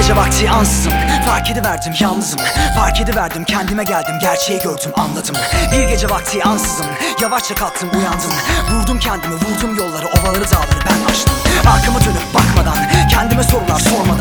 gece vakti ansızın fark ediverdim yalnızım. Fark ediverdim kendime geldim, gerçeği gördüm anladım. Bir gece vakti ansızın yavaşça kalktım uyandım. Vurdum kendimi, vurdum yolları, ovaları, dağları ben aştım. Arkamı dönüp bakmadan, kendime sorular sormadan